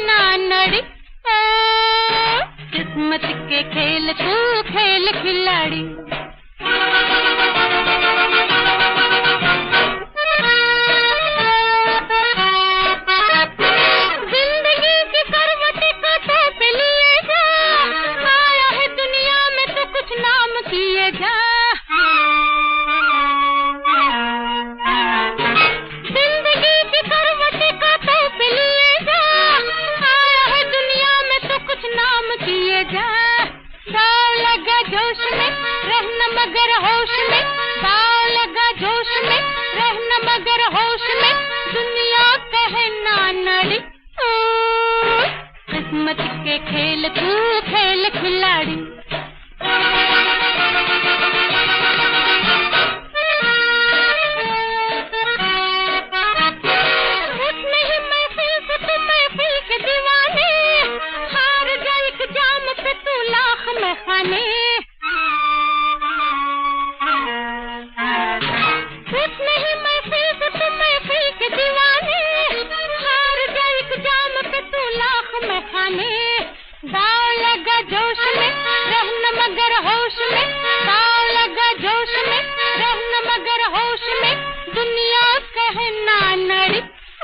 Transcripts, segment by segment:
नानड़ी, किस्मत के खेल तू खेल खिलाड़ी। जिंदगी की करवट कांटों पे लिए जा, आया है दुनिया में तो कुछ नाम किए जा। जिंदगी की करवट कांटों पे लिए जा, आया है दुनिया में तो कुछ नाम किए जा। दाव लगा जोश में रहना मगर होश में, दाव लगा जोश में रहना मगर होश में, दुनिया कहे नानड़ी, किस्मत के खेल तू खेल खिलाड़ी। उठने ही महफिल से तू महफिल के दीवाने, हार जा एक जाम पे तू लाख में खाने। उठने ही महफिल से तू महफिल के दीवाने, हार जा एक जाम पे तू लाख में खाने। दाव लगा जोश में रहना मगर होश में, दाव लगा जोश में रहना मगर होश में, दुनिया कहे नानड़ी,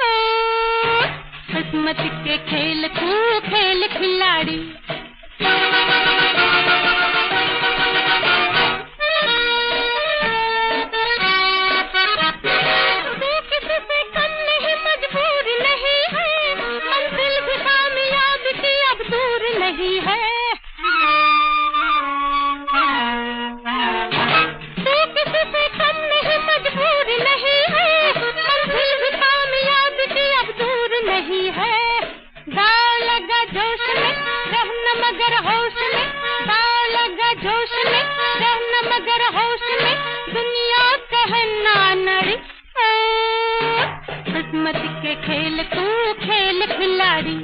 किस्मत के खेल तू खेल खिलाड़ी। तू किसी से कम नहीं, मजबूर नहीं है, मंजिल भी कामयाब की अब दूर नहीं है। तू किसी से कम नहीं, मजबूर नहीं है, मंजिल भी कामयाब की अब दूर नहीं है। दाव लगा जोश में रहना मगर होश में, दाव लगा जोश में रहना मगर होश में, दुनिया कहे नानड़ी, किस्मत के खेल तू खेल खिलाड़ी।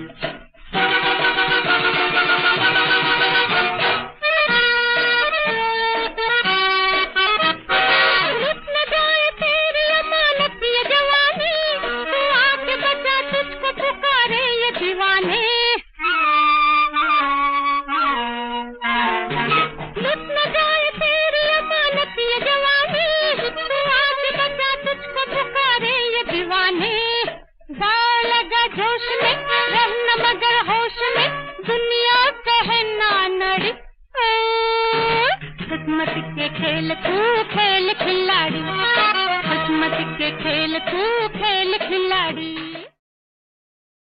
लुट न जाए तेरी अमानत ये जवानी, तू आके बचा तुझको पुकारे ये दीवाने। लुट न जाए तेरी अमानत ये जवानी, तू आके बचा तुझको पुकारे ये दीवाने। दाव लगा जोश में रहना मगर होश में, दुनिया कहे नानड़ी, किस्मत के खेल तू खेल खिलाड़ी, किस्मत के खेल तू खेल खिलाड़ी।